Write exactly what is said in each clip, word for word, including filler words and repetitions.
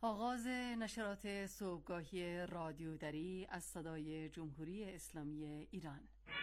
آغاز نشرات صبحگاهی رادیو دری از صدای جمهوری اسلامی ایران.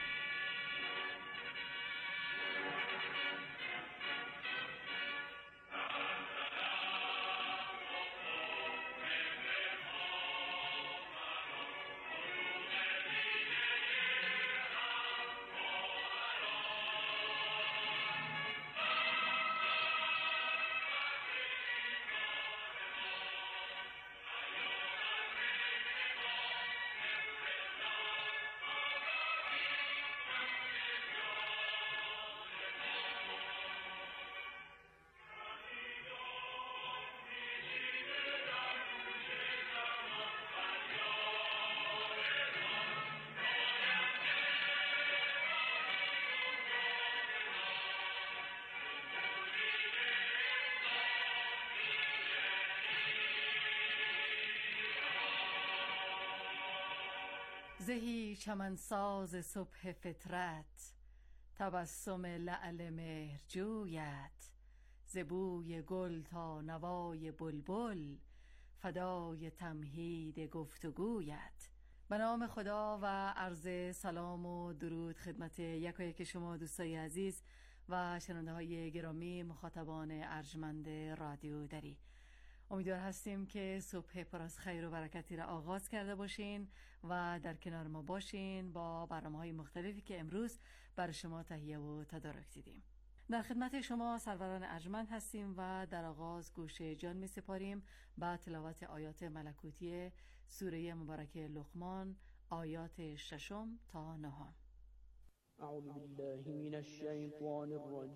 زهی چمنساز صبح فطرت، تبسم لعل مهرجویت، ز بوی گل تا نوای بلبل، فدای تمهید گفتگویت. به نام خدا و عرض سلام و درود خدمت یکایک شما دوستای عزیز و شنونده های گرامی، مخاطبان ارجمند رادیو دری. امیدوار هستیم که صبح پر از خیر و برکتی را آغاز کرده باشین و در کنار ما باشین با برنامه‌های مختلفی که امروز برای شما تهیه و تدارک دیدیم. در خدمت شما سروران ارجمند هستیم و در آغاز گوش جان می سپاریم با تلاوت آیات ملکوتی سوره مبارک لقمان، آیات ششم تا نهم. اعوذ بالله من الشیطان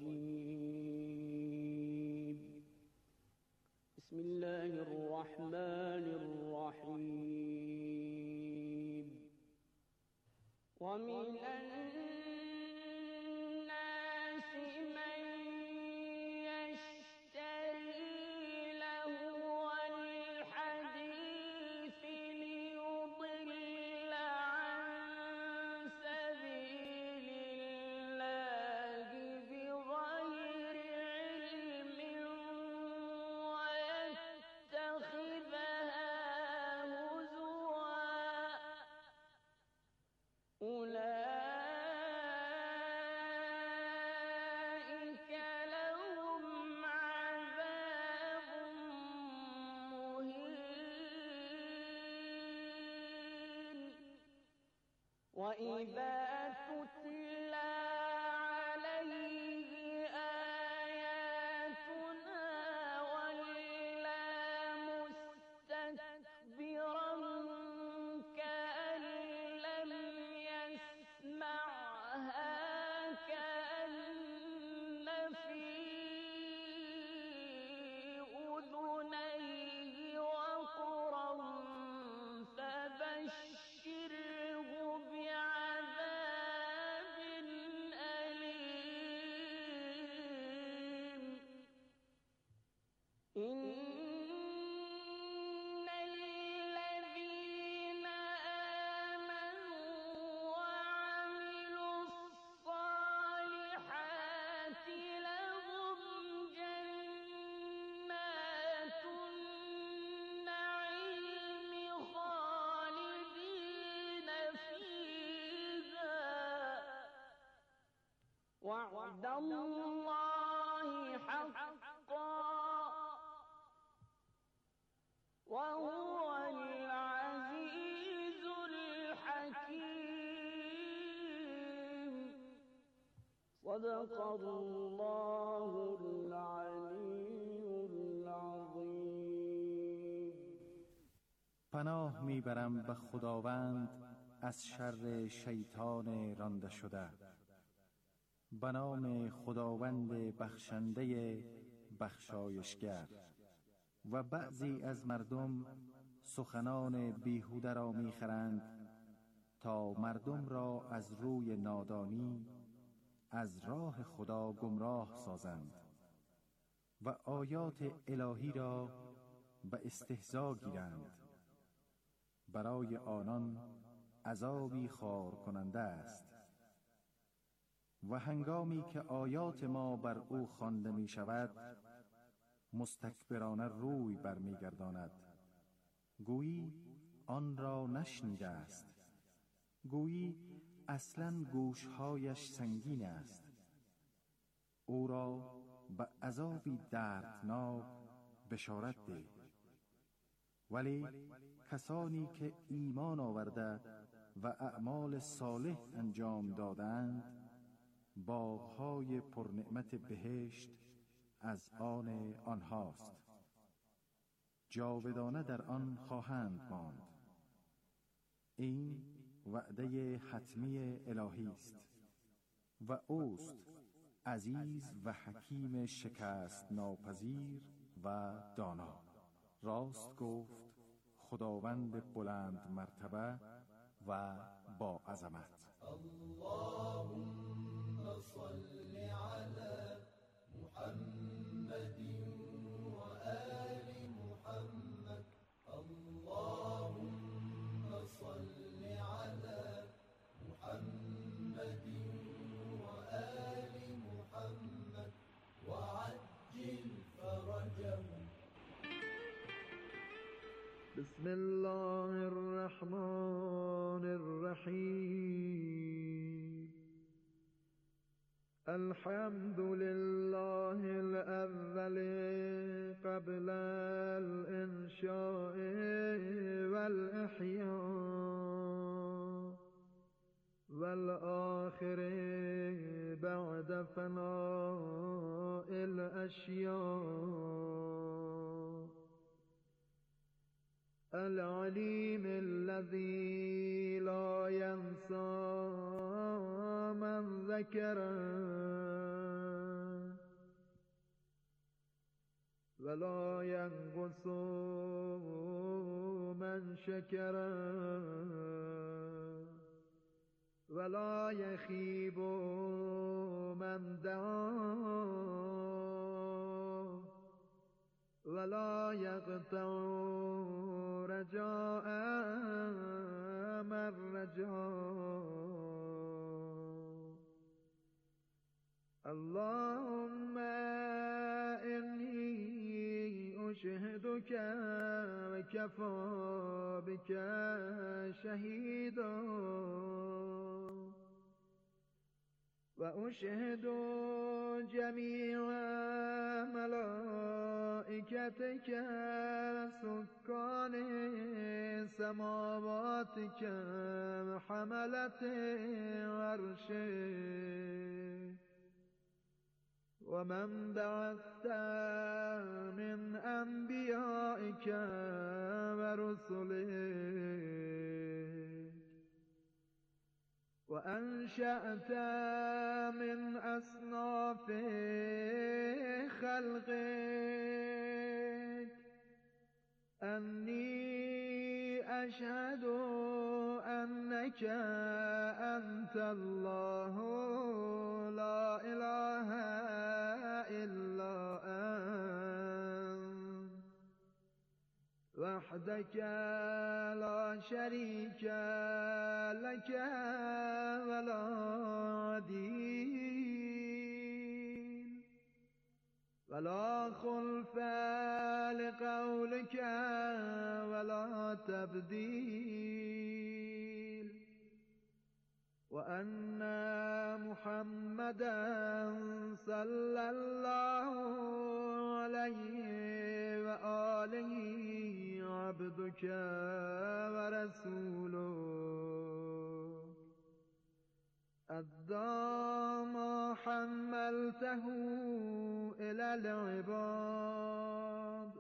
الرجیم. بسم الله الرحمن الرحیم. ومن الناس من يشتري لهو الحديث ليضل عن سبيل الله بغير علم ويتخذها هزوا. أولئك لهم عذاب مهين. وإذا تتلى عليه آياتنا ولى مستكبرا كأن لم يسمعها كأن في أذنيه وقرا فبشره بعذاب أليم. إن الذين آمنوا وعملوا الصالحات لهم جنات النعيم خالدين فيها. وعد الله حقا وهو العزيز الحكيم. صدق الله العلي العظيم. پناه میبرم به خداوند از شر شیطان رانده شده. به نام خداوند بخشنده بخشایشگر. و بعضی از مردم سخنان بیهوده را میخرند تا مردم را از روی نادانی از راه خدا گمراه سازند و آیات الهی را به استهزا گیرند. برای آنان عذابی خار کننده است. و هنگامی که آیات ما بر او خوانده می شود مستکبرانه روی برمیگرداند گویی آن را نشنیده است، گویی اصلاً گوشهایش سنگین است. او را به عذابی دردناک بشارت ده. ولی کسانی که ایمان آورده و اعمال صالح انجام دادند، باغ‌های پرنعمت بهشت از آن آنهاست، جاودانه در آن خواهند ماند. این وعده حتمی الهی است و اوست عزیز و حکیم شکست ناپذیر و دانا. راست گفت خداوند بلند مرتبه و با عظمت. اللهم صل على محمد و آل محمد. اللهم صل على محمد و آل محمد و عجل فرجهم. بسم الله الرحمن الرحیم. الحمد لله الأول قبل الإنشاء والإحياء، والآخر بعد فناء الأشياء، العليم الذي لا ينسى من ذكره ولا ينقص من شكره ولا يخيب من دعاه ولا يقطع رجاء من رجاه. اللهم إني أشهدك وكفى بك شهيدا، وأشهد جميع ملائكتك سكان سماواتك وحملة عرشك ومن بعثت من أنبيائك ورسلك، وأنشأت من أصناف خلقك، أني أشهد أنك أنت الله لا إله إلا أنت وحدك لا شريك لك ولا عديل ولا خلف لقولك ولا تبديل، وأن محمدا صلى الله عليه وآله عبدك ورسوله أدى ما حملته إلى العباد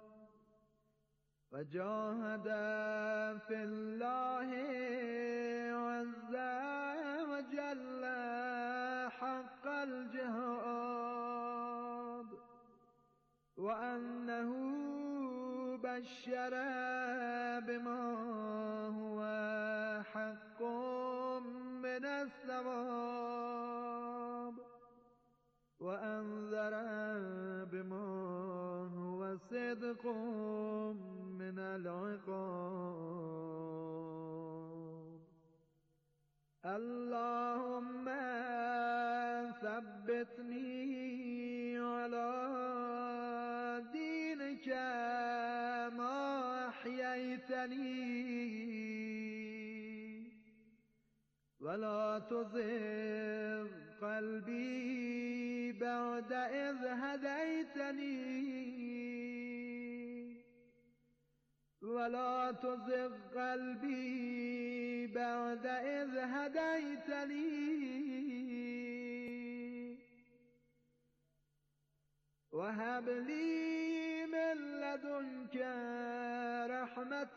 وجاهد في الله عز وجل حق الجهاد، وأنه بشر بما هو حق من الثواب، وأنذر بما هو صدق من العقاب. اللهم ثبتني على دينك ما أحييت ولا تزغ قلبي بعد إذ هديتني ولا تزغ قلبي بعد إذ هديتني وهب لي من لدنك رحمة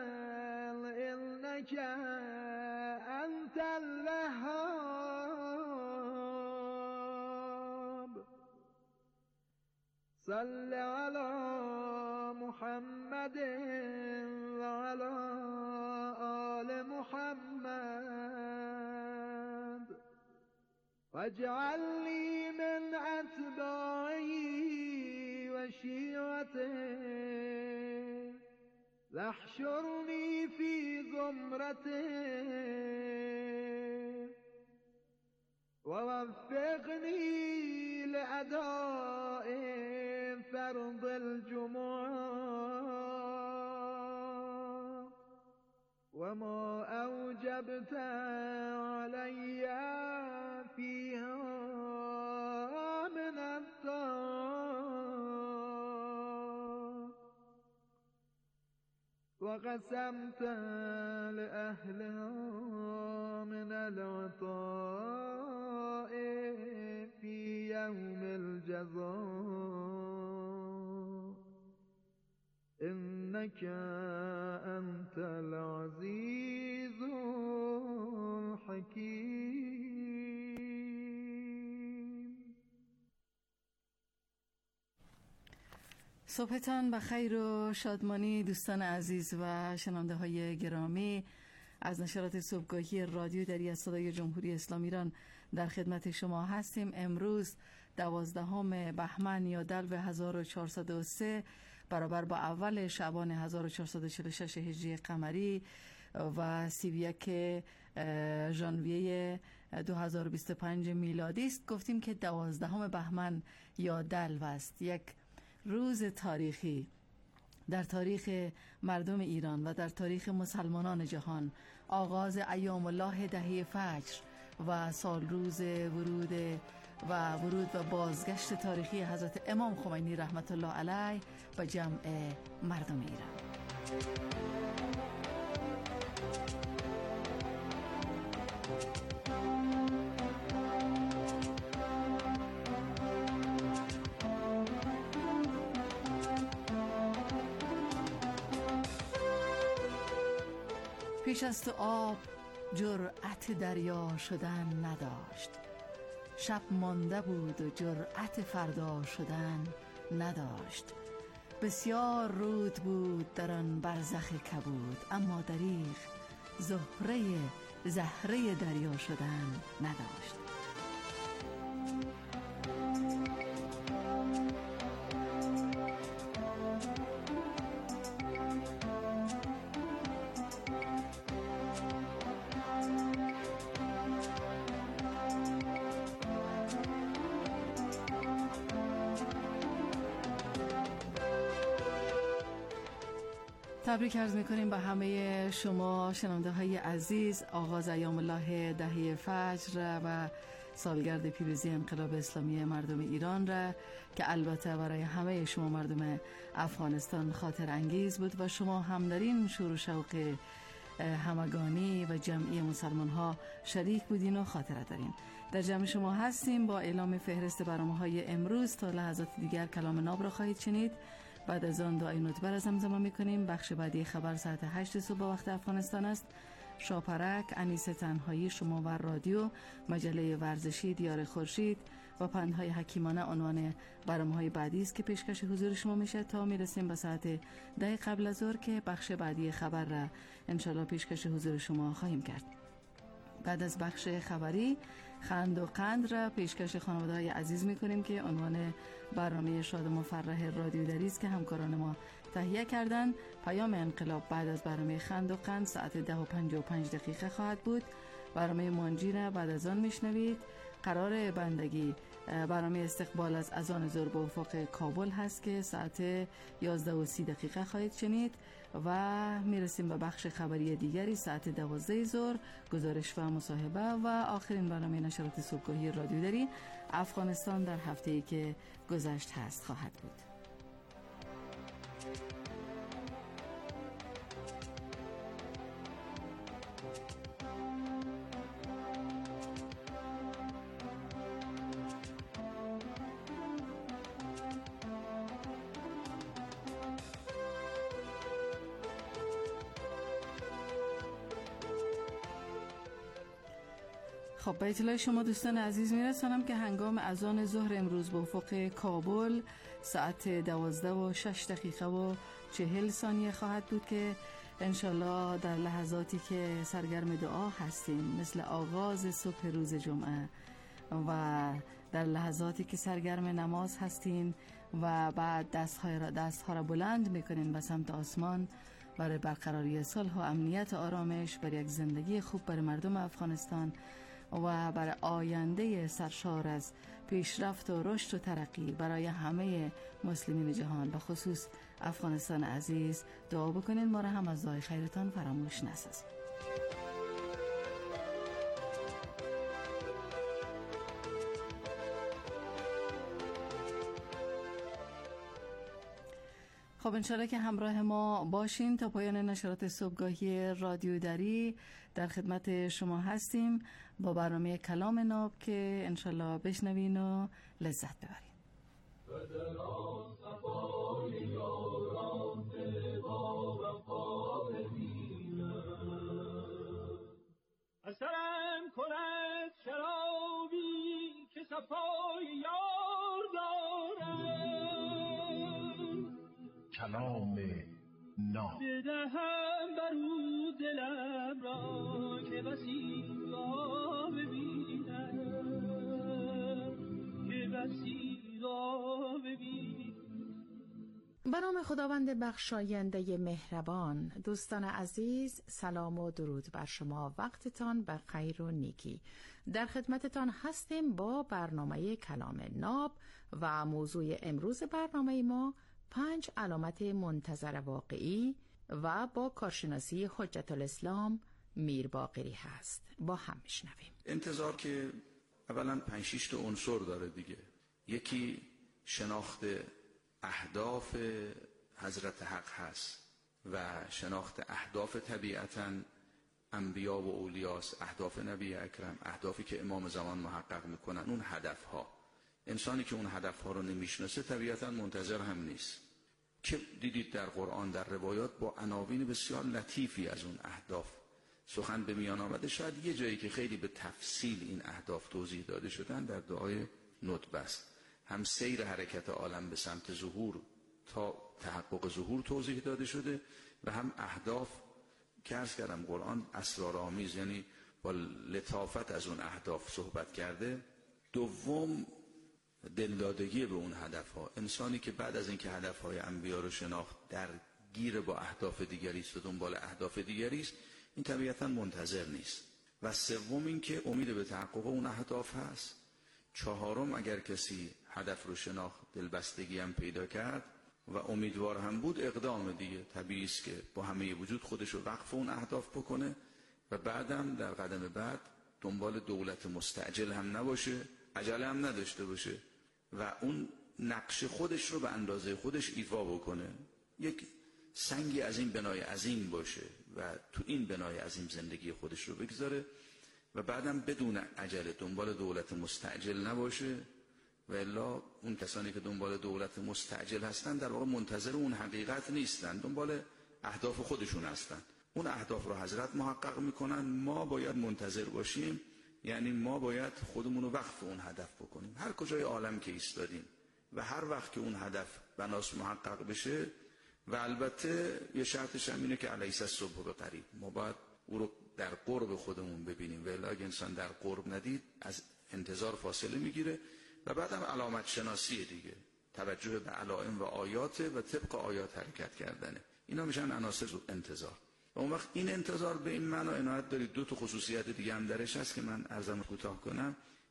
إنك أنت الوهاب صل على محمد وعلى آل محمد واجعل لي من أتباعه وشيعته واحشرني في زمرته ووفقني لأداء فرض الجمعة وما أوجبت علي فيها من الطاعات وقسمت لأهلها من العطاء في يوم الجزاء إنك أنت العزيز الحكيم. صبحتان بخیر و شادمانی دوستان عزیز و شنونده های گرامی. از نشرات صبحگاهی رادیو دری از صدای جمهوری اسلامی ایران در خدمت شما هستیم. امروز دوازدهم بهمن یا دلو هزار و چهارصد و سه برابر با اول شعبان هزار و چهارصد و چهل و شش هجری قمری و سی و یک ژانویه دو هزار و بیست و پنج میلادی است. گفتیم که دوازدهم بهمن یا دلو است، یک روز تاریخی در تاریخ مردم ایران و در تاریخ مسلمانان جهان، آغاز ایام الله دهه فجر و سال روز ورود و ورود و بازگشت تاریخی حضرت امام خمینی رحمت الله علیه به جمع مردم ایران. پیش از تو آب جرأت دریا شدن نداشت، شب مانده بود و جرأت فردا شدن نداشت. بسیار رود بود در آن برزخ کبود، اما دریغ زهره زهره دریا شدن نداشت. تبریک عرض میکنیم به همه شما شنونده های عزیز. آغاز ایام الله دهه فجر و سالگرد پیروزی انقلاب اسلامی مردم ایران را که البته برای همه شما مردم افغانستان خاطر انگیز بود و شما هم در این شور و شوق همگانی و جمعی مسلمان ها شریک بودین و خاطره دارین. در جمع شما هستیم با اعلام فهرست برنامه‌های امروز. تا لحظات دیگر کلام ناب را خواهید شنید. بعد از آن دعای نطبه را زمزمه می‌کنیم. بخش بعدی خبر ساعت هشت صبح وقت افغانستان است. شاپرک، انیس تنهایی، شما و رادیو، مجله ورزشی دیار خورشید و پندهای حکیمانه عنوان برنامه‌های بعدی است که پیشکش حضور شما میشه تا میرسیم به ساعت ده قبل از ظهر که بخش بعدی خبر را انشالله پیشکش حضور شما خواهیم کرد. بعد از بخش خبری خند و قند را پیشکش خانواده‌های عزیز می‌کنیم که عنوان برنامه شاد و مفرح رادیو دری است که همکاران ما تهیه کردن. پیام انقلاب بعد از برنامه خند و قند ساعت ده و پنجاه و پنج دقیقه خواهد بود. برنامه مانجی را بعد از آن میشنوید. قرار بندگی برنامه استقبال از اذان ظهر به افق کابل هست که ساعت یازده و سی دقیقه خواهید شنید و میرسیم به بخش خبری دیگری ساعت دوازده ظهر، گزارش و مصاحبه و آخرین برنامه نشرات صبحگاهی رادیو دری افغانستان در هفته‌ای که گذشت هست خواهد بود. خب به اطلاع شما دوستان عزیز میرسانم که هنگام اذان ظهر امروز به افق کابل ساعت دوازده و شش دقیقه و چهل ثانیه خواهد بود که انشالله در لحظاتی که سرگرم دعا هستیم مثل آغاز صبح روز جمعه و در لحظاتی که سرگرم نماز هستین و بعد دست‌ها را دست‌ها را بلند میکنین به سمت آسمان برای برقراری صلح و امنیت و آرامش، برای یک زندگی خوب برای مردم افغانستان و برای آینده سرشار از پیشرفت و رشد و ترقی برای همه مسلمین جهان و خصوص افغانستان عزیز دعا بکنین. ما را هم از دعای خیرتان فراموش نسازید. خب انشالله که همراه ما باشین تا پایان نشرات صبحگاهی رادیو دری. در خدمت شما هستیم با برنامه کلام ناب که انشالله بشنوین و لذت ببرین. اثرم کند شرابی که صفای یار دارم، کلام ناب بدهم برو دلم را که بسی را ببینم، که بسی را ببینم. به نام خداوند بخشاینده مهربان، دوستان عزیز سلام و درود بر شما، وقتتان بر خیر و نیکی. در خدمتتان هستیم با برنامه کلام ناب و موضوع امروز برنامه ما پنج علامت منتظر واقعی و با کارشناسی حجت الاسلام میر باقری هست. با هم میشنویم. انتظار که اولا پنج شش تا عنصر داره دیگه. یکی شناخت اهداف حضرت حق هست و شناخت اهداف طبیعتاً انبیا و اولیاست، اهداف نبی اکرم، اهدافی که امام زمان محقق میکنن، اون هدف ها. انسانی که اون هدف ها رو نمیشناسه طبیعتاً منتظر هم نیست. که دیدید در قرآن در روایات با عناوین بسیار لطیفی از اون اهداف سخن به میان آمده. شاید یه جایی که خیلی به تفصیل این اهداف توضیح داده شدن در دعای ندبه است. هم سیر حرکت عالم به سمت ظهور تا تحقق ظهور توضیح داده شده و هم اهداف که عرض کردم قرآن اسرارآمیز، یعنی با لطافت از اون اهداف صحبت کرده. دوم دلدادگی به اون هدفها. انسانی که بعد از اینکه هدفهای انبیا رو شناخت درگیر با اهداف دیگری است و دنبال اهداف دیگری است، این طبیعتا منتظر نیست. و سوم این که امید به تحقق اون اهداف هست. چهارم اگر کسی هدف رو شناخت، دلبستگی هم پیدا کرد و امیدوار هم بود، اقدام دیگه طبیعی است که با همه وجود خودش رو وقف اون اهداف بکنه و بعدم در قدم بعد دنبال دولت مستعجل هم نباشه، عجله هم نداشته باشه و اون نقش خودش رو به اندازه خودش ایفا بکنه. یک سنگی از این بنای عظیم باشه و تو این بنای عظیم زندگی خودش رو بگذاره و بعدم بدون عجله دنبال دولت مستعجل نباشه. و الا اون کسانی که دنبال دولت مستعجل هستن در واقع منتظر اون حقیقت نیستن، دنبال اهداف خودشون هستن. اون اهداف رو حضرت محقق میکنن، ما باید منتظر باشیم، یعنی ما باید خودمون رو وقف اون هدف بکنیم هر کجای عالم که ایستادیم و هر وقت که اون هدف بناس محقق بشه. و البته یه شرطش هم اینه که علیس الصبح به قریب، ما باید او رو در قرب خودمون ببینیم و الا اگه انسان در قرب ندید از انتظار فاصله میگیره. و بعدم علامت شناسی دیگه، توجه به علائم و آیات و طبق آیات حرکت کردنه. اینا میشن عناصر انتظار. و اون وقت این انتظار به این معنا عنایت دارید دو تا خصوصیت دیگه هم درش هست که من عرضم کوتاه کنم.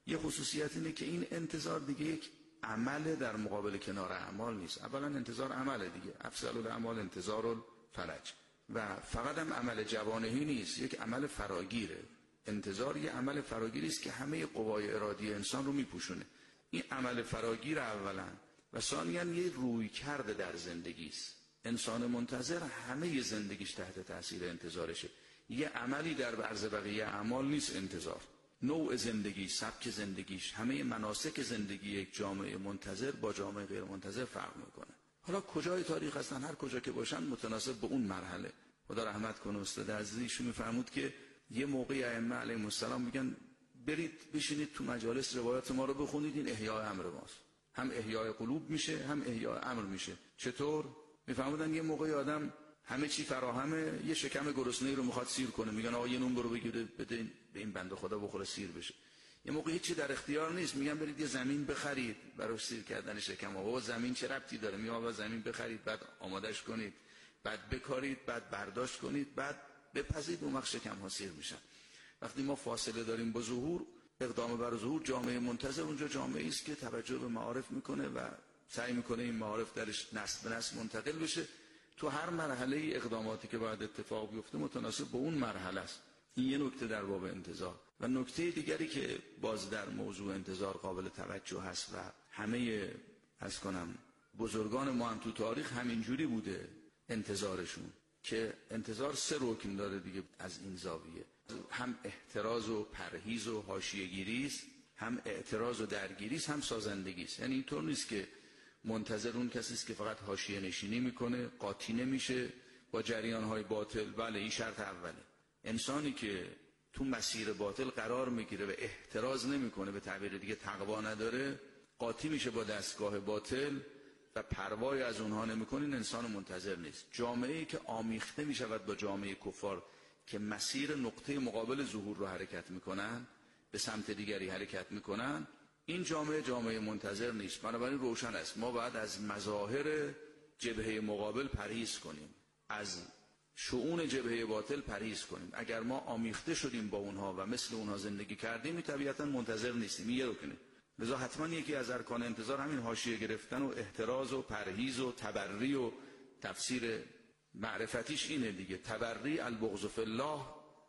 یه خصوصیت اینه که این انتظار دیگه یک عمل در مقابل کنار اعمال نیست. اولا انتظار عمله دیگه، افضل الاعمال انتظار الفرج، و فقط هم عمل جوانهی نیست، یک عمل فراگیره. انتظار یه عمل فراگیری است که همه قوای ارادی انسان رو میپوشونه. این عمل فراگیر اولا و ثانیاً یه روی کرده در زندگی است. انسان منتظر همه زندگیش تحت تاثیر انتظارشه. یه عملی در عرض بقیه اعمال نیست انتظار. نوع زندگی، سبک زندگیش، همه مناسک زندگی یک جامعه منتظر با جامعه غیر منتظر فرق میکنه. حالا کجای تاریخ هستن، هر کجا که باشن متناسب به اون مرحله. خدا رحمت کنه استاد عزیز، ایشون میفرمود که یه موقعی ائمه علیهم السلام میگن برید بشینید تو مجالس روایات ما رو بخونید، این احیاء امر ماست. هم احیاء قلوب میشه، هم احیاء امر میشه. چطور؟ میفرمودن یه موقعی آدم همه چی فراهمه، یه شکم گرسنه‌ای رو میخواد سیر کنه، میگن آقا یه نون برو بگیره بده به این بنده خدا بخوره سیر بشه. یه موقع هیچی در اختیار نیست، میگن برید یه زمین بخرید برای سیر کردن شکم. آقا زمین چه ربطی داره؟ میگن آقا زمین بخرید، بعد آمادش کنید، بعد بکارید، بعد برداشت کنید، بعد بپزید، اون وقت شکم ها سیر میشن. وقتی ما فاصله داریم با ظهور، اقدام بر ظهور، جامعه منتظر اونجا جامعه است که توجه به معارف میکنه و سعی میکنه این معارف درش نسل به نسل منتقل بشه. تو هر مرحله اقداماتی که باید اتفاق بیفته متناسب با اون مرحله است. این یه نکته در باب انتظار. و نکته دیگری که باز در موضوع انتظار قابل توجه هست و همه از کنم بزرگان ما هم تو تاریخ همینجوری بوده انتظارشون، که انتظار سه رکن داره دیگه از این زاویه. هم احتراز و پرهیز و حاشیه‌گیری است، هم اعتراض و درگیری است، هم سازندگی است. یعنی اینطور نیست که منتظر اون کسی است که فقط حاشیه نشینی میکنه، قاطی نمیشه با جریان‌های باطل. بله این شرط اوله. انسانی که تو مسیر باطل قرار میگیره و احتراز نمیکنه، به تعبیر دیگه تقوا نداره، قاطی میشه با دستگاه باطل و پروای از اونها نمیکنه، این انسان منتظر نیست. جامعه‌ای که آمیخته میشود با جامعه کفار که مسیر نقطه مقابل ظهور رو حرکت میکنن، به سمت دیگری حرکت میکنن، این جامعه جامعه منتظر نیست. بنابراین روشن است ما باید از مظاهر جبهه مقابل پرهیز کنیم، از شؤون جبهه باطل پرهیز کنیم. اگر ما آمیخته شدیم با اونها و مثل اونها زندگی کردیم، طبیعتا منتظر نیستیم. یه رکنه. لذا حتما یکی از ارکان انتظار همین حاشیه گرفتن و احتراز و پرهیز و تبری و تفسیر معرفتیش اینه دیگه. تبری البغض فی الله،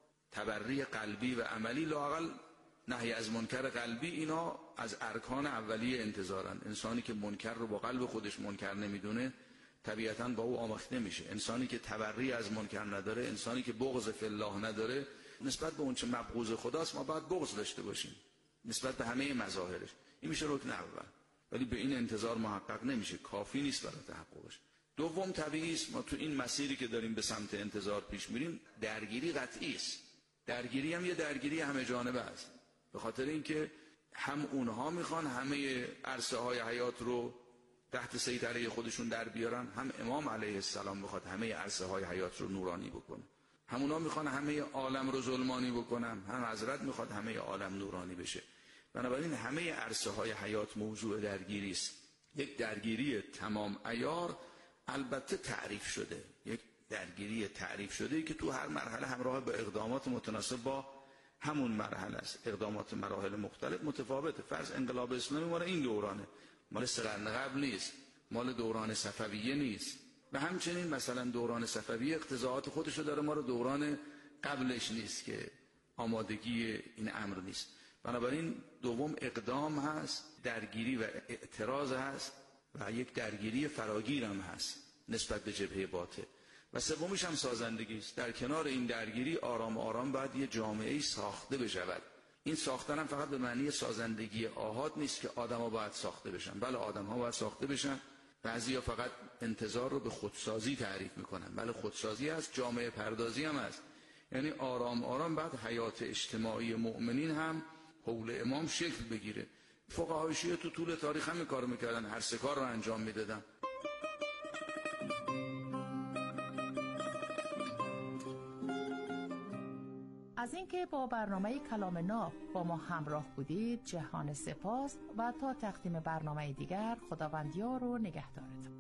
تبری قلبی و عملی، لااقل نهی از منکر قلبی، اینا از ارکان اولیه انتظارن. انسانی که منکر رو با قلب خودش منکر نمیدونه طبیعتاً با او آمیخته میشه. انسانی که تبری از منکر نداره، انسانی که بغض فی الله نداره، نسبت به اون چه مبغوض خداست ما باید بغض داشته باشیم نسبت به همه مظاهرش. این میشه رکن اول، ولی به این انتظار محقق نمیشه، کافی نیست برای تحققش. دوم طبیعی است ما تو این مسیری که داریم به سمت انتظار پیش میریم، درگیری قطعی است. درگیری هم یه درگیری همه جانبه است، به خاطر اینکه هم اونها میخوان همه عرصه های حیات رو تحت سیطره خودشون در بیارن، هم امام علیه السلام میخواد همه عرصه های حیات رو نورانی بکنه. همونا میخوان همه عالم رو ظلمانی بکنن، هم حضرت میخواد همه عالم نورانی بشه. بنابراین همه عرصه های حیات موضوع درگیری است. یک درگیری تمام عیار البته تعریف شده، یک درگیری تعریف شده که تو هر مرحله همراه با اقدامات متناسب با همون مرحله است. اقدامات مراحل مختلف متفاوته. فرض انقلاب اسلامی مال این دورانه، مال سه قرن قبل نیست، مال دوران صفویه نیست. و همچنین مثلا دوران صفویه اقتضاعات خودشو داره، ما رو دوران قبلش نیست که آمادگی این امر نیست. بنابراین دوم اقدام هست، درگیری و اعتراض هست و یک درگیری فراگیر هم هست نسبت به جبهه باطل. و سومیش هم سازندگی است. در کنار این درگیری آرام آرام باید یه جامعه‌ای ساخته بشود. این ساختن هم فقط به معنی سازندگی آحاد نیست که آدم‌ها باید ساخته بشن. بله آدم‌ها باید ساخته بشن. بعضیا فقط انتظار رو به خودسازی تعریف میکنن. بله خودسازی هست، جامعه پردازی هم هست. یعنی آرام آرام بعد حیات اجتماعی مؤمنین هم حول امام شکل بگیره. فقهای شیعه تو طول تاریخ هم کارو میکردن، هر سه کار رو انجام میدادن. از اینکه با برنامه کلام ناب با ما همراه بودید جهان سپاس و تا تقدیم برنامه دیگر خداوندیار و نگهدارتون.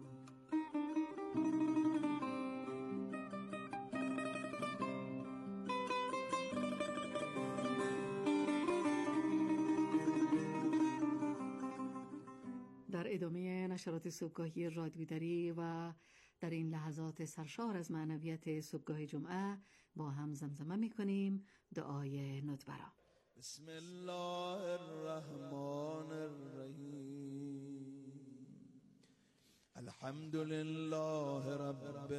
نشرات صبحگاهی رادیو دری و در این لحظات سرشار از معنویت صبحگاه جمعه با هم زمزمه می‌کنیم دعای ندبرا. بسم الله الرحمن الرحیم. الحمد لله رب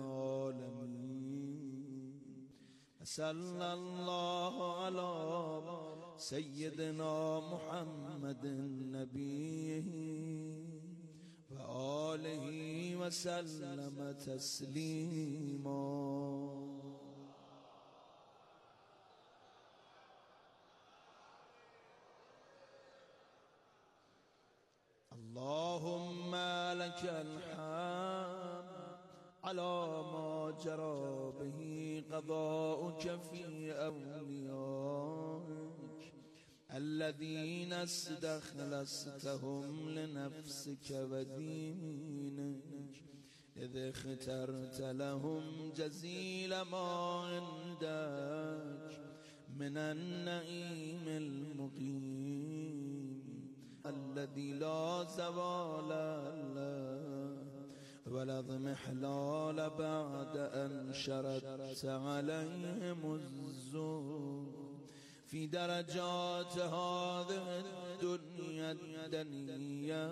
العالمین. صلی الله علی سیدنا محمد نبی و آله و سلم تسلیما. اللهم لك الحمد على ما جرى به قضاؤك في أوليائك الذين استخلصتهم لنفسك ودينك إذ اخترت لهم جزيل ما عندك من النعيم المقيم الذي لا زوال له ولا اضمحلال بعد أن شردت عليهم الزور في درجات هذه الدنيا الدنيا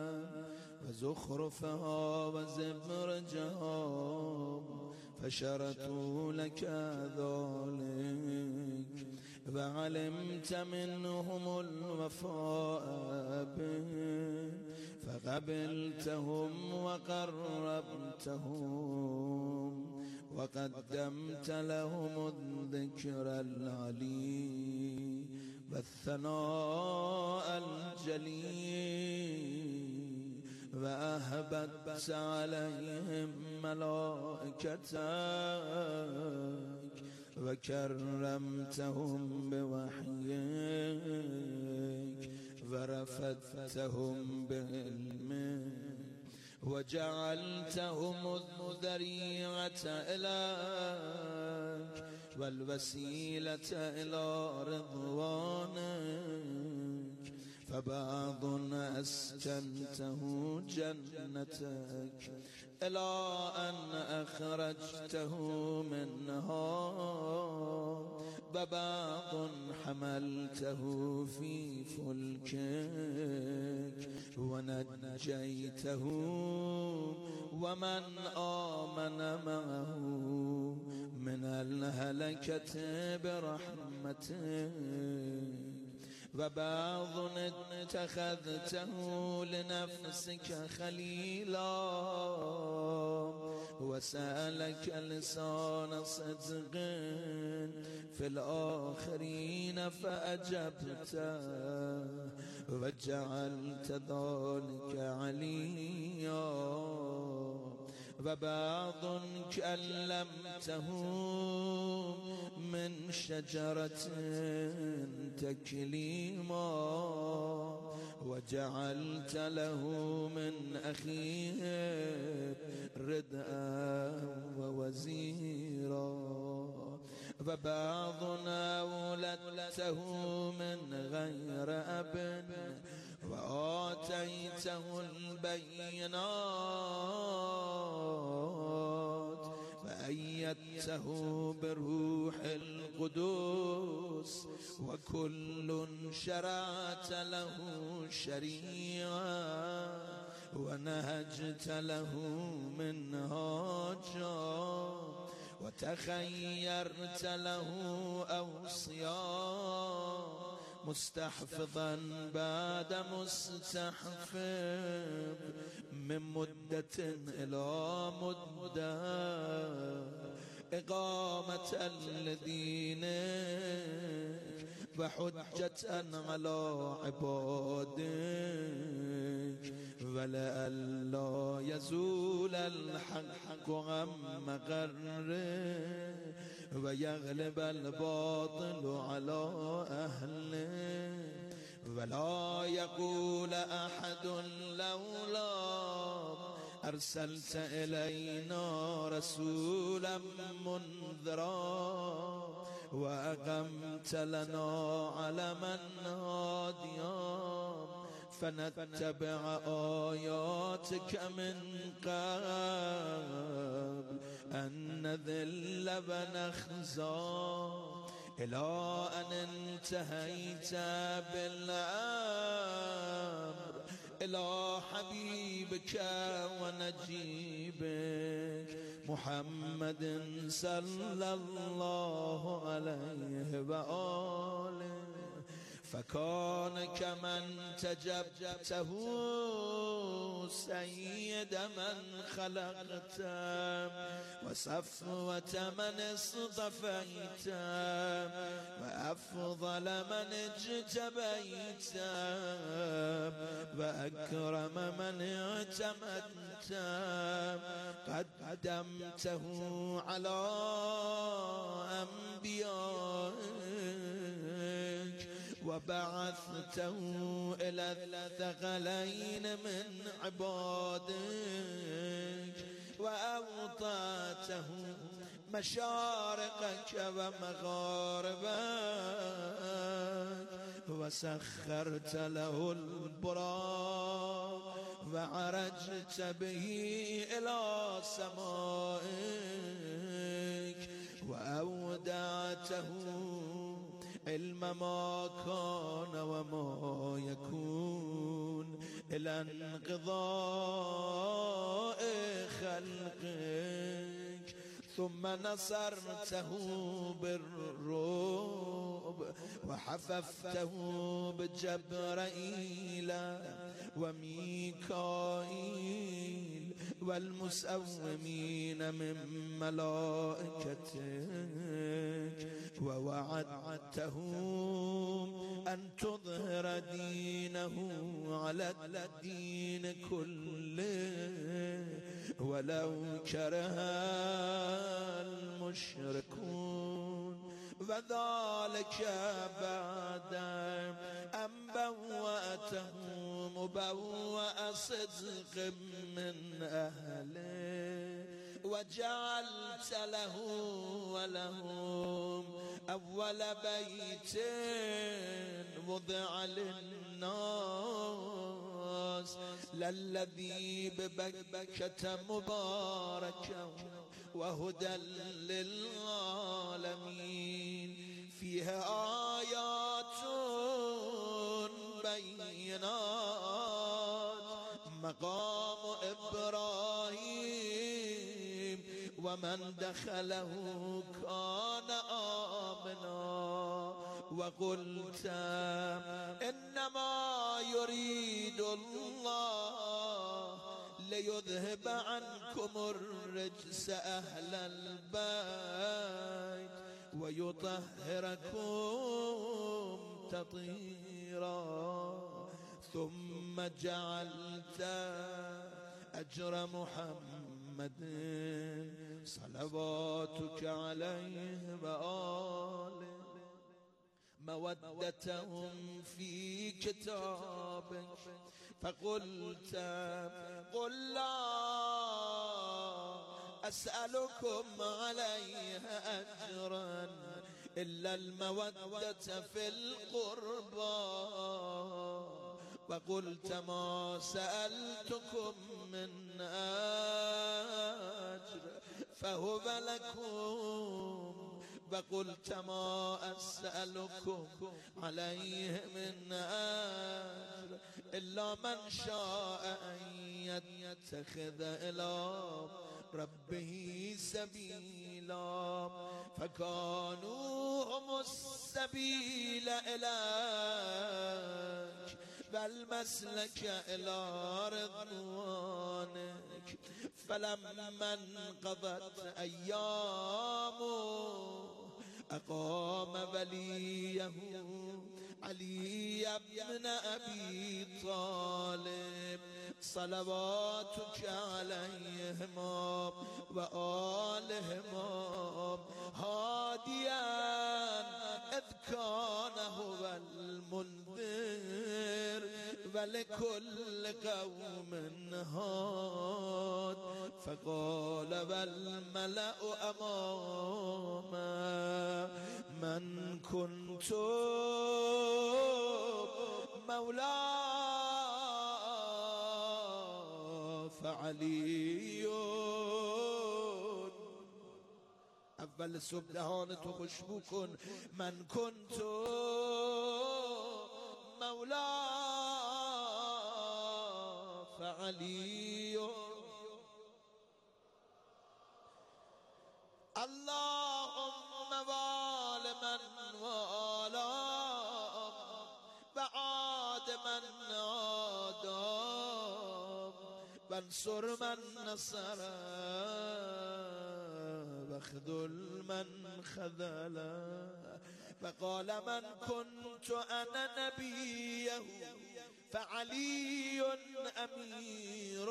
وزخرفها وزبرجها فشرطوا لك ذلك وعلمت منهم الوفاء به فقبلتهم وقربتهم وقدمت لهم الذكر العلي والثناء الجليل وأهبت عليهم ملائكتك وكرمتهم بوحيك ورفدتهم بعلمك وجعلتهم الذريعة إليك والوسيلة إلى رضوانك فبعض أسكنته جنتك إلى أن أخرجته منها وبعض حملته في فلكك ونجيته ومن آمن معه من الهلكة برحمتك وبعض اتخذته لنفسك خليلا وسألك لسان صدق في الآخرين فأجبته وجعلت ذلك عليا وبعض كلمته من شجرة تكليما وجعلت له من أخيه ردءا ووزيرا وبعضنا ولدته من غير أب وآتيته البينات فأيدته بروح القدس وكل شرعت له شريعة ونهجت له منهاجا وتخيرت له أوصياء مستحفظا بعد مستحفظ من مدة إلى مدة إقامة لدينك وحجة على عبادك ولئلا يزول الحق عن مقره ويغلب الباطل على أهله ولا يقول أحد لولا أرسلت إلينا رسولا منذرا وأقمت لنا علما هاديا فنتبع آياتك من قبل أن نذل ونخزى إلى أن انتهيت بالأمر إلى حبيبك ونجيبك محمد صلى الله عليه وآله فكان كمن تجبته سيد من خلقت وصفوة من اصطفيت وأفضل من اجتبيت وأكرم من اعتمدت قدمته على أنبيائك وبعثته إلى الثقلين من عبادك وأوطاته مشارقك ومغاربك وسخرت له البراق وعرجت به إلى سمائك وأودعته علم ما كان وما يكون إلى انقضاء خلقك ثم نصرته بالرعب وحففته بجبرائيل وميكائيل والمسومين من ملائكتك ووعدتهم أن تظهر دينه على الدين كله ولو كره المشركون وذلك بعد أن بوأتهم مبوأ صدق من أهله وجعلت له ولهم أول بيت وضع للناس للذي ببكة مباركا وهدى للعالمين فيها آيات بينات مقام إبراهيم ومن دخله كان آمنا وقلت إنما يريد الله ليذهب عنكم الرجس أهل البيت ويطهركم تطهيرا ثم جعلت أجر محمد صلواتك عليه وآله مودتهم في كتابك فقلت قل لا أسألكم عليها أجرا إلا المودة في القربى وقلت ما سألتكم من أجر فهو لكم وقلت ما أسألكم عليه من أجر إلا من شاء أن يتخذ إلى ربه سبيلا فكانوا هم السبيل إليك والمسلك إلى رضوانك فلما انقضت أيامه أقام وليه علي بن أبي طالب صلواتك عليهما وآلهما هاديا إذ كان هو المنذر ولكل قوم هاد فقال والملأ أماما من كنت مولاي فعلیون. اول صبح دهان تو خوشبو کن، من کن تو مولا فعلیون. اللهم وال من والا و عاد من عادا وانصر من نصر واخذل من خذل. فقال من كنت انا نبيه فعلي امير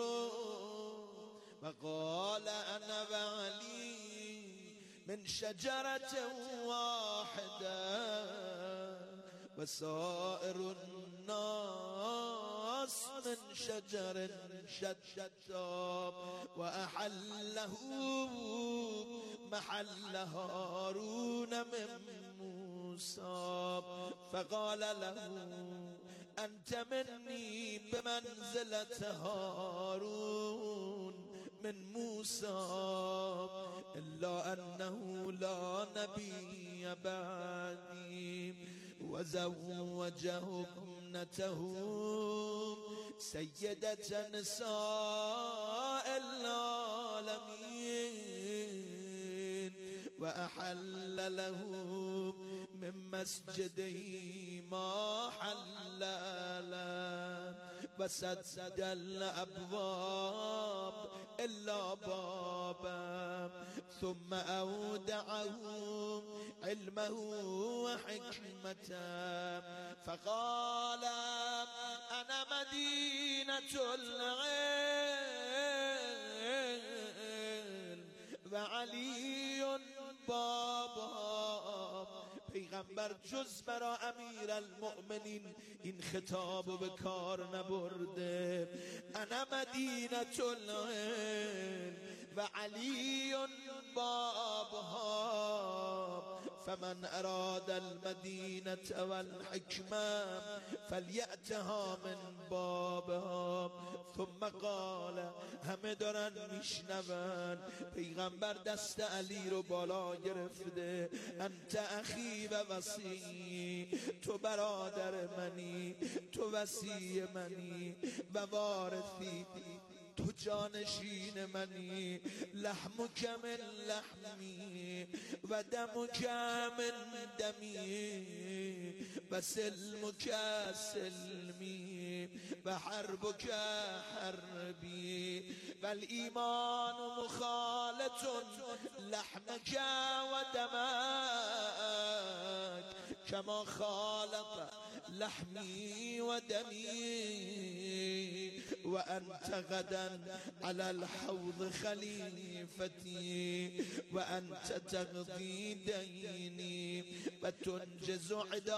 وقال انا وعلي من شجرة واحدة وسائر الناس من شجر شتى وأحله محل هارون من موسى. فقال له أنت مني بمنزلة هارون من موسى إلا أنه لا نبي بعدي. وزوجه ابنته سيدة نساء العالمين وأحل له من مسجده ما حل له وسد الأبواب إلا بابا. ثم أودعه علمه وحكمته فقال أنا مدينة العلم وعلي بابا. پیغمبر جز برا امیر المؤمنین این خطاب به کار نبرده. انا مدینة العلم و علی بابها فمن اراد المدینة والحکمة فلیأتها من بابها. ثم قال همه دارن میشنون پیغمبر دست علی رو بالا گرفته. انت اخی و وصی، تو برادر منی، تو وصی منی و وارثی، تو جانشین منی. لحمک من لحمی و دمک من دمی و سلمک سلمی و حربک حربی و الایمان مخالط لحمک و دمک کما خالط لحمی و دمی. و انت غدا على الحوض خلیفتی و انت تقضی دینی و تنجز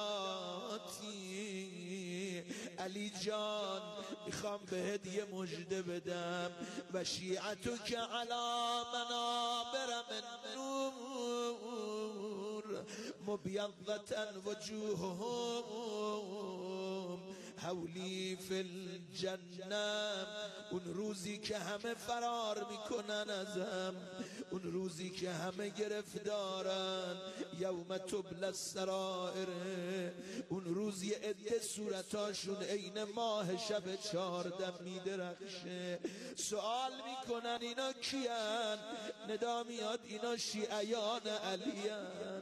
عداتی. علی جان میخوام بهت یه مژده بدم و شیعتک علی منابر من نور مبیضة وجوههم حولی فی الجنه. اون روزی که همه فرار میکنن ازم، اون روزی که همه گرفتارن، یوم تبلی السرائر، اون روزی عده صورتاشون عین ماه شب چهارده میدرخشه. سوال میکنن اینا کیان؟ ندا میاد اینا شیعیان علیان.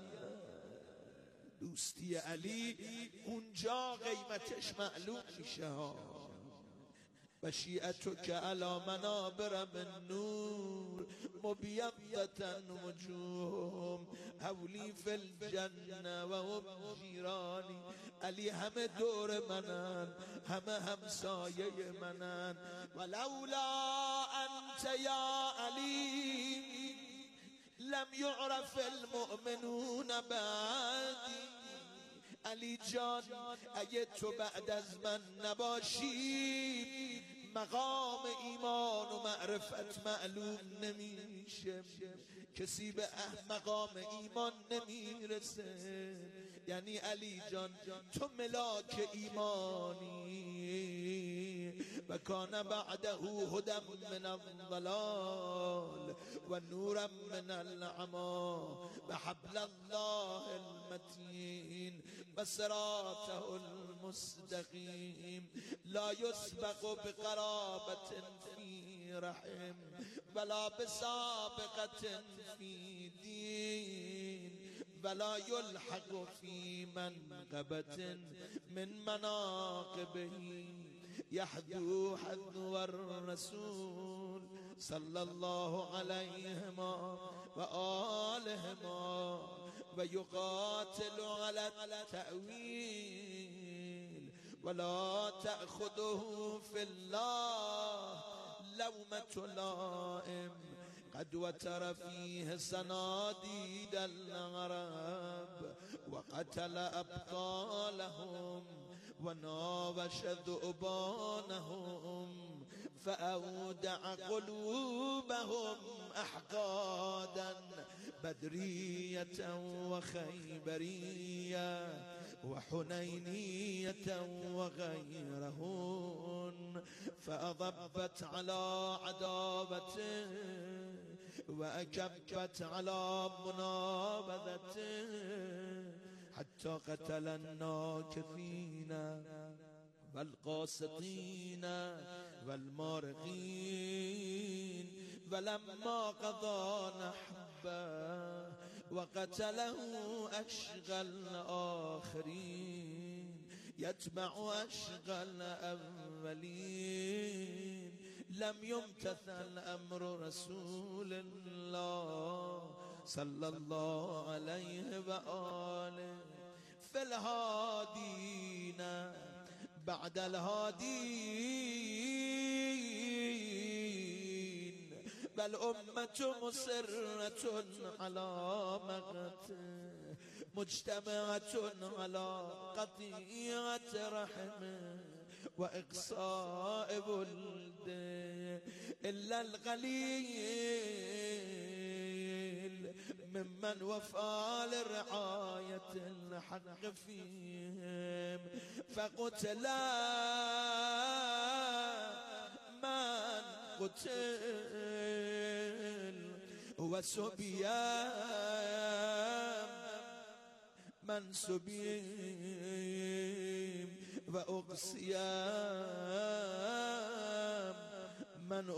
دوستی علی اونجا قیمتش معلوم میشه ها. و شیعتک علی منابر من نور مبیضة وجوههم حولی فی الجنه و هم جیرانی. علی همه دور منن، همه همسایه منن. ولولا انت یا علی لم يعرف المؤمنون بعدی. علی جان اگه تو بعد از من نباشی مقام ایمان و معرفت معلوم نمیشه. کسی به مقام ایمان نمیرسه. یعنی علی جان تو ملاک ایمانی و کان بعده هدى من الضلال و نورا من العمی و حبل الله المتین و صراطه المستقیم لا يسبق بقرابة في رحم ولا بسابقة في دين ولا يلحق في منقبة من مناقبه يحذو حذو الرسول صلى الله عليهما وآلهما ويقاتل على التأويل ولا تأخذه في الله لومة لائم قد وتر فيه صناديد العرب وقتل أبطالهم وناوش ذؤبانهم فأودع قلوبهم أحقادا بدرية وخيبرية وحنينية وغيرهن فأضبت على عداوته وأكبت على منابذته حتى قتل الناكثين والقاسطين والمارقين ولما قضى نحبه وقتله أشقى الآخرين يتبع أشقى الأولين لم يمتثل أمر رسول الله صلى الله عليه وآله في الهادين بعد الهادين بل أمة مصرة على مقته مجتمعة على قطيعة رحمه وإقصاء ولده إلا القليل ممن وفى لرعاية الحق فيهم فقتل من قتل وسبيان من سبيم وأقصيام من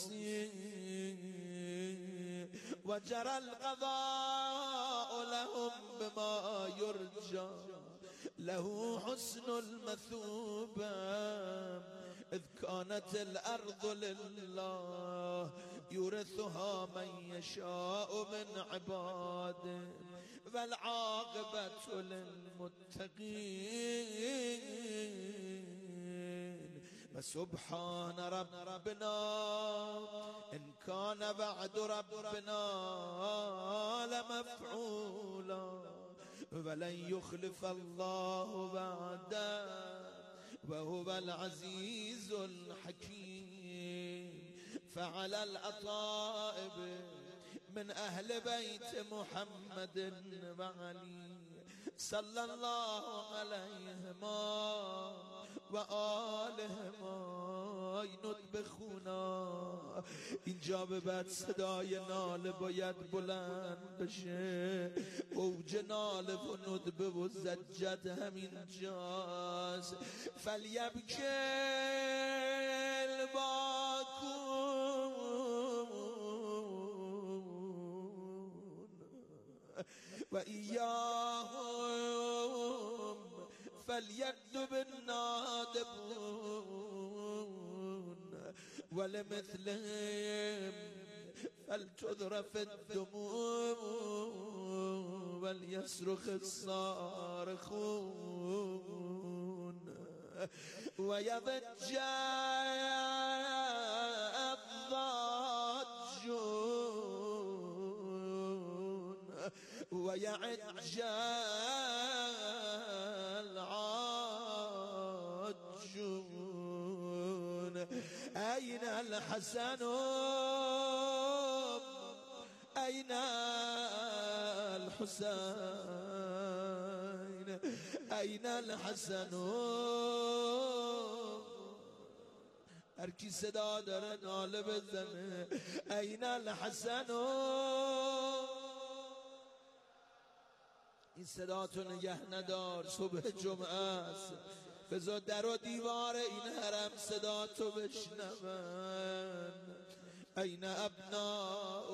أقصيم وجرى القضاء لهم بما يرجى له حسن المثوبة إذ كانت الأرض لله يورثها من يشاء من عباده والعاقبة للمتقين فسبحان ربنا إن كان بعد ربنا لمفعولا ولن يخلف الله بعده وهو العزيز الحكيم فعلى الأطائب من أهل بيت محمد وعلي صلى الله عليهما وآلهما اینود بخونا اینجا به بعد صدای ناله باید بلند بشه اوج ناله و ندبه و زجت همینجاست فلیبکل باکون و ایاهم فليكذب النادبون ولمثلهم فلتذرف الدموع وليصرخ الصارخون ويضج الضاجون ويعج العاجون أين الحسن أين الحسين أين الحسن هر کی صدا داره ناله بزنه. این الحسن، این صدا تو نگه ندار، صبح جمعه است، بذار در و دیوار این حرم صدا تو بشنون. این ابناء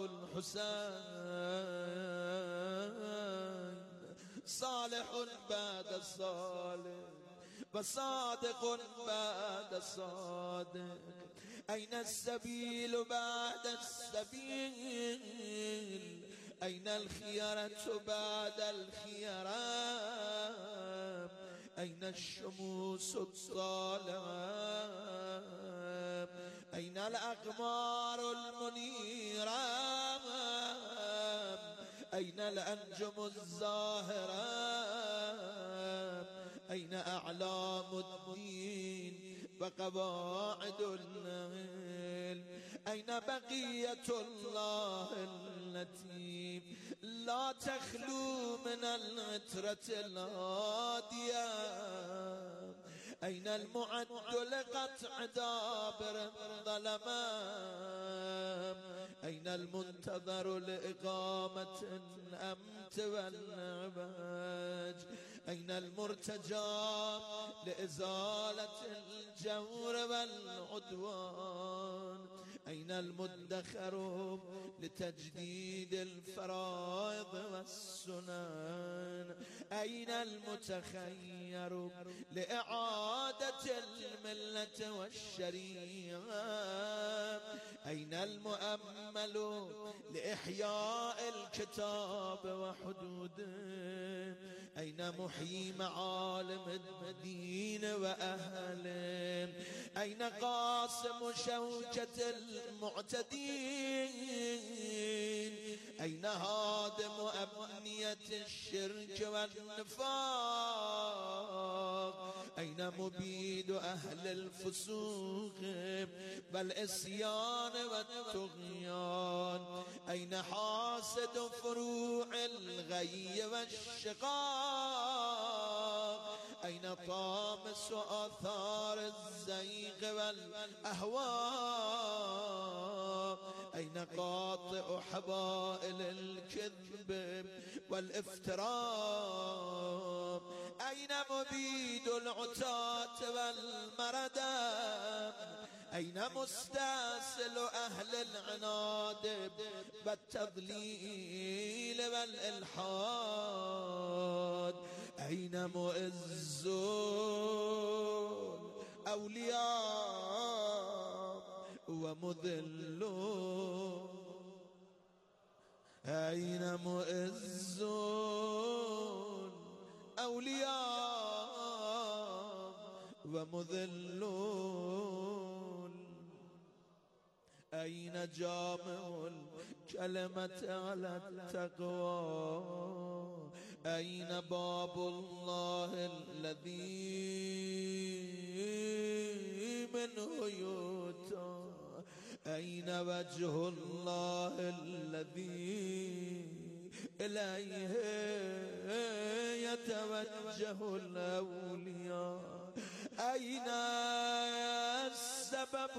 الحسین، صالح بعد صالح و صادق بعد صادق. این السبیل بعد السبیل، این الخيرة بعد الخيرة، این الشموس الطالعة، این الاقمار المنيرة، این الانجم الزاهرة، این اعلام الدين وقواعد العلم، این بقية الله التي لا تخلو من العترة الهادية، این المعد لقطع دابر الظلماء، این المنتظر لإقامة الأمت والعباج، این المرتجى لإزالة الجور والعدوان، این المدخر لتجديد الفرائض والسنن، این المتخير لإعادة الملة والشريعة، این المؤمل لإحياء الكتاب وحدوده، این محيي معالم الدين وأهله، این قاسم شوكة المعتدين، این هادم أمنية الشرك والنفاق، این مبيد أهل الفسوق والعصيان والطغيان، این حاسد فروع الغي والشقاق، این طامس آثار الزيغ والأهواء، این قاطع حبائل الكذب والافتراء، این مبيد العتاة والمردة، این مستأصل أهل العناد والتضليل والإلحاد، این معز الأولياء ومذل، این معز الأولياء ومذل، این جامع الكلمة على التقوى، این باب الله الذي منه يؤتى، این وجه الله الذي إليه يتوجه الأولياء، أين السبب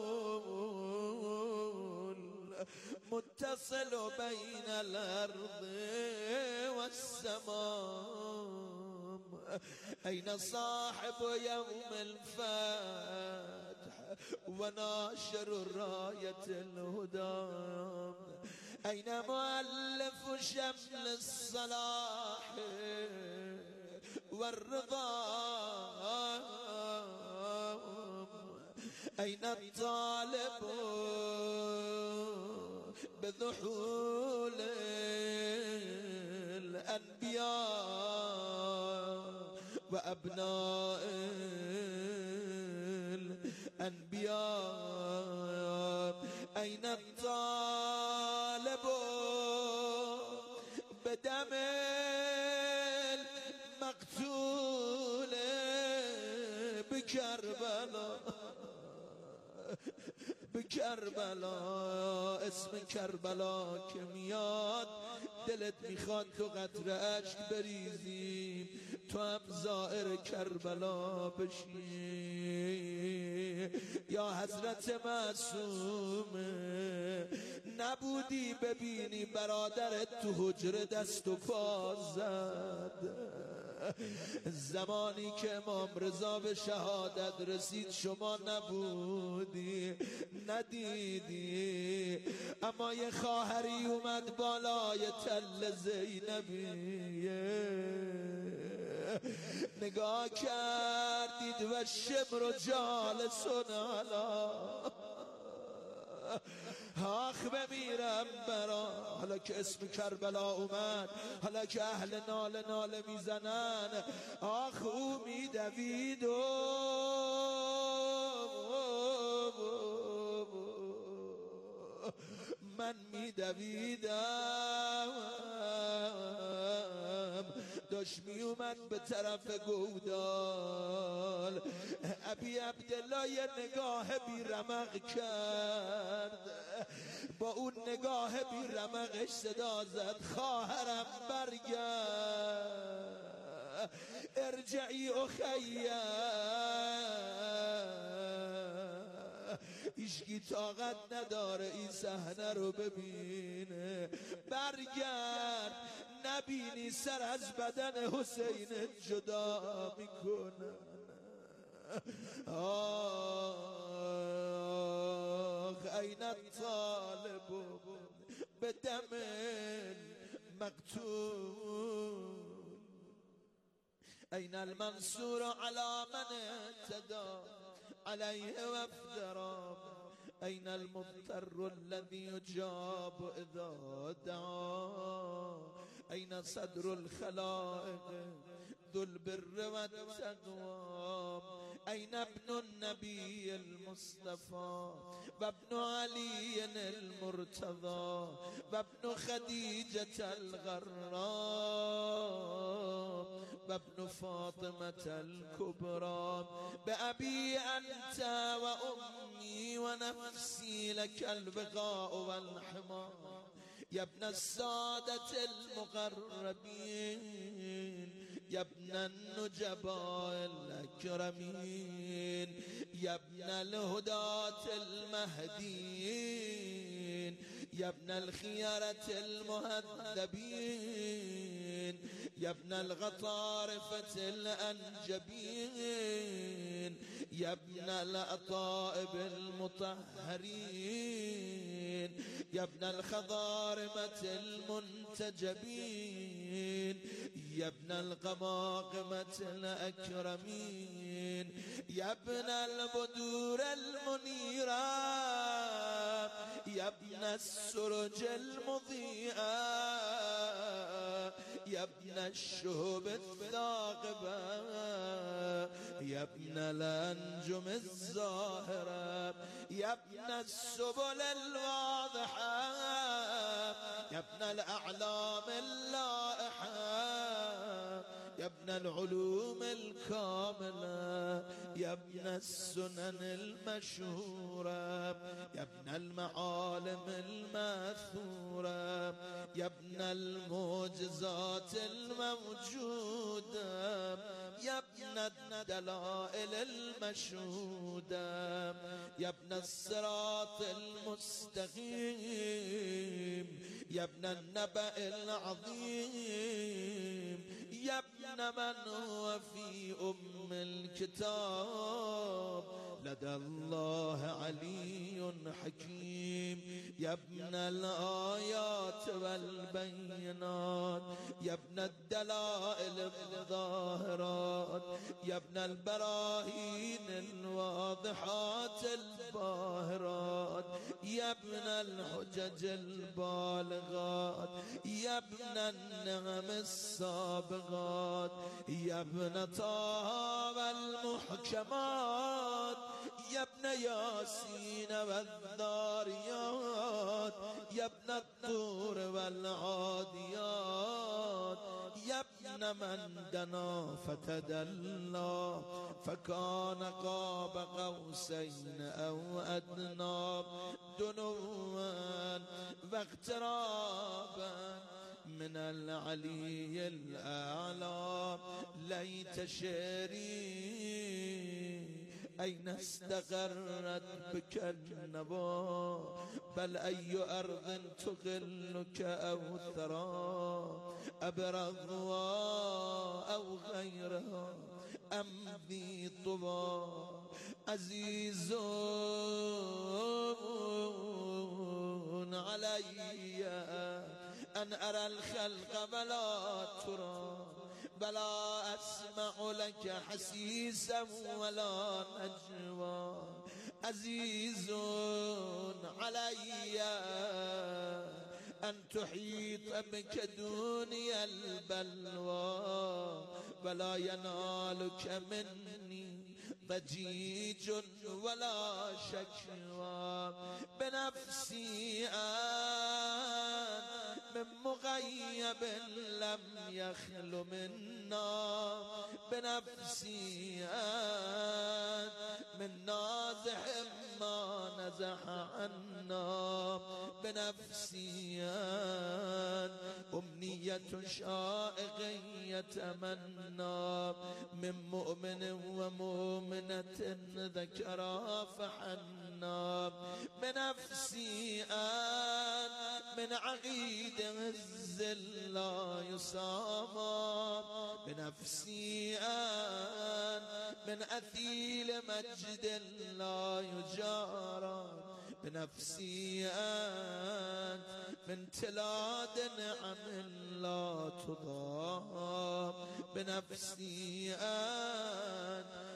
المتصل بين الأرض والسماء، أين صاحب يوم الفتح وناشر راية الهدى، أين مؤلف شمل الصلاح والرضا، أين الطالب بذحول الأنبياء وأبناء الأنبياء، أين الطالب بدم المقتول بكربلاء، بكربلاء اسم کربلا که میاد دلت میخواد تو قطره اشک بریزی، تو هم زائر کربلا بشی. یا حضرت معصومه نبودی ببینی برادرت تو حجره دست و پا زد. زمانی که امام رضا به شهادت رسید شما نبودی ندیدی، اما یه خواهری اومد بالای تل زینبیه نگاه کردید و شمر و جالسون علا آخ بمیرم برا. حالا که اسم کربلا اومد، حالا که اهل ناله ناله میزنن، آخ او میدوید و من میدویدم، داشت میومد به طرف گودال. ابی عبدالله یه نگاه بی رمق کرد، با اون نگاه بی رمقش صدا زد خواهرم برگرد، ارجعی اخیه. هیچکی طاقت نداره این صحنه رو ببینه. برگرد نبینی سر از بدن حسین جدا میکنه. آخ این الطالب به دم مقتول، این المنصور على من اعتدى عليه وافترى، أين المضطر الذي يجاب إذا دعا، أين صدر الخلائق ذو البر والتقوى، أين ابن النبي المصطفى وابن علي المرتضى وابن خديجة الغراء وابن فاطمة الكبرى، بأبي أنت وأمي ونفسي لك البقاء والحمى، يا ابن السادة المقربين، يا ابن النجباء الأكرمين، يا ابن الهداة المهديين، يا ابن الخيارة المهذبين، يا ابن الغطارفة الأنجبين، يا ابن الأطائب المطهرين، يا ابن الخضارمة المنتجبين، يا ابن القماقمة الأكرمين، يا ابن البدور المنيرة، يا ابن السرج المضيئة، يا ابن الشهب الثاقبة، يا ابن الأنجم الزاهرة، يا ابن السبل الواضحة، يا ابن الأعلام اللائحة، يا ابن العلوم الكاملة، يا ابن السنن المشهورة، يا ابن المعالم الماثورة، يا ابن المعجزات الموجودة، يا ابن الدلائل المشهودة، يا ابن الصراط المستقيم، يا ابن النبأ العظيم، يا ابن من هو في أم الكتاب لدى الله علي حكيم، يا ابن الآيات والبينات، يا ابن الدلائل الظاهرات، يا ابن البراهين الواضحات الباهرات، يا ابن الحجج البالغات، يا ابن النعم السابغات، يا ابن طه والمحكمات، يا ابن ياسين والذاريات، يا ابن الطور والعاديات، يا ابن من دنا فتدلى فكان قاب قوسين أو أدنى، دنوا واقترابا من العلي الأعلى، ليت شعري أين استقرت بك النوى بل أي أرض تغلك أو ثرى أبرضها أو غيرها أم ذي طوى عزيز علي أن أرى الخلق ولا ترى بلا أسمع لك حسيسا ولا نجوى عزيز علي أن تحيط بك دنيا البلوى ولا ينالك مني ضجيج ولا شكوى بنفسي أن من مغيب لم يخل منا بنفسي أن من نازح ما نزح عنا بنفسي أن أمنية شائق يتمنى من مؤمن ومؤمنة ذكرى فحنا بنفسي أن من عقيد الزل لا يصام بنفسي أن من أثيل مجد لا يجارى بنفسي أن من تلاد نعم لا تضام بنفسي أن